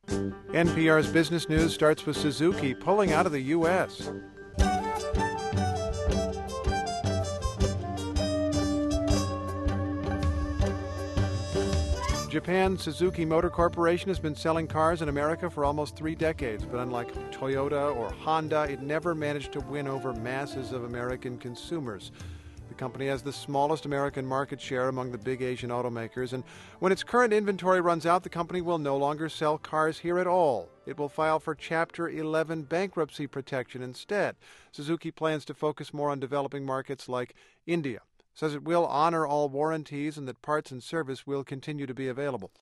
NPR's Business News starts with Suzuki pulling out of the U.S. Japan's Suzuki Motor Corporation has been selling cars in America for almost 3 decades, but unlike Toyota or Honda, it never managed to win over masses of American consumers. The company has the smallest American market share among the big Asian automakers, and when its current inventory runs out, the company will no longer sell cars here at all. It will file for Chapter 11 bankruptcy protection instead. Suzuki plans to focus more on developing markets like India. Says it will honor all warranties and that parts and service will continue to be available.